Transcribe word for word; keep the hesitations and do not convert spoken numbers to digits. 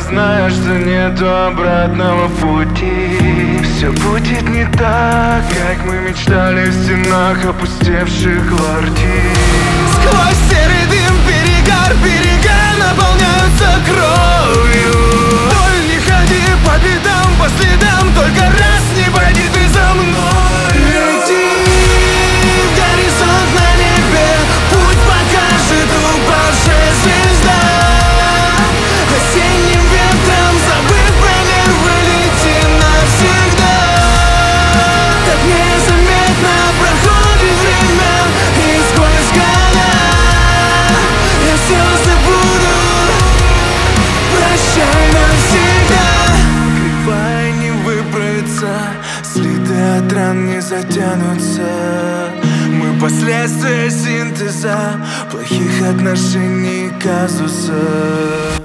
знаешь, что нету обратного пути. Все будет не так, как мы мечтали в стенах опустевших квартир. Сквозь серый дым, перегар, берега наполняются кровью. Боль, не ходи по пятам, по следам, только раз не пойди ты за мной. Лети в горизонт на небе, путь покажет упавшая звезда. Осенним ветром, забыв про нервы, лети навсегда. Так незаметно проходит время, и сквозь года я все забуду. Прощай навсегда. Кривая не выправится, следы от ран не затянутся. Мы последствия синтеза плохих отношений казуса.